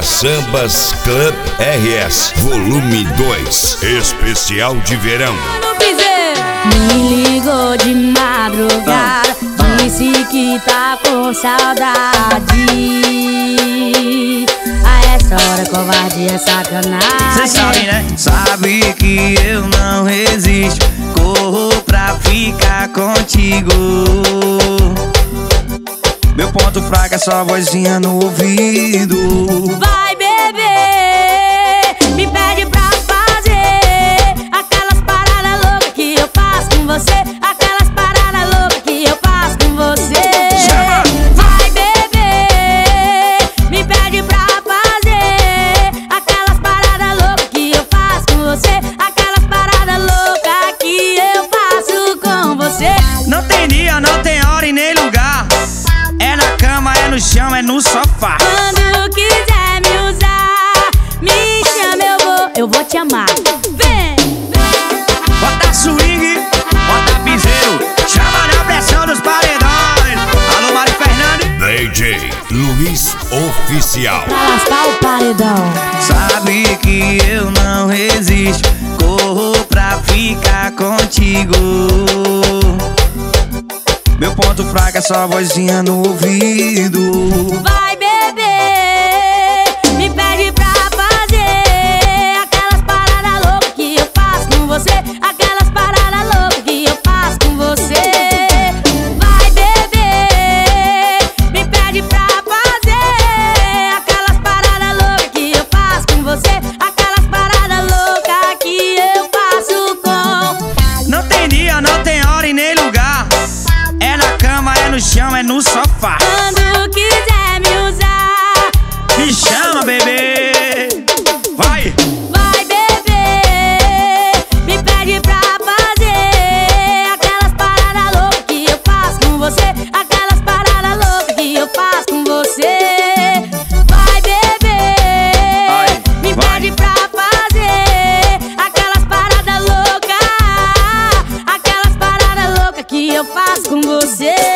Caçambas Club RS Volume 2 Especial de Verão. Me ligou de madrugada, disse que tá com saudade. A essa hora covardia é sacanagem. Cê sabe, né? Sabe que eu não resisto, corro pra ficar contigo. Meu ponto fraco é só vozinha no ouvido. Vai beber, me pede pra fazer aquelas paradas loucas que eu faço com você. Aquelas paradas loucas que eu faço com você. Vai beber, me pede pra fazer aquelas paradas loucas que eu faço com você. Aquelas paradas loucas que eu faço com você. Não tem dia, não tem hora e nem lugar. É na cama, é no chão, é no sofá. Quando quiser me usar, me chama, eu vou te amar. Vem! Bota swing, bota piseiro, chama na pressão dos paredões. Alô, Mari Fernandes. DJ Luiz Oficial. Pra lascar o paredão. Sabe que eu não resisto, corro pra ficar contigo. Meu ponto fraco é só vozinha no ouvido. Vai beber, me pede pra fazer aquelas paradas loucas que eu faço com você. Aquelas paradas loucas que eu faço com você. Vai beber, me pede pra fazer aquelas paradas loucas que eu faço com você. Aquelas paradas loucas que eu faço com. Não tem dia, não tem hora e nem lugar. É na cama, é no chão, é no sofá. Quando quiser me usar, me chama, bebê. Vai! vai beber, me pede pra fazer aquelas paradas loucas que eu faço com você. Aquelas paradas loucas que eu faço com você. Vai beber, me pede pra fazer aquelas paradas loucas. Aquelas paradas loucas que eu faço com você.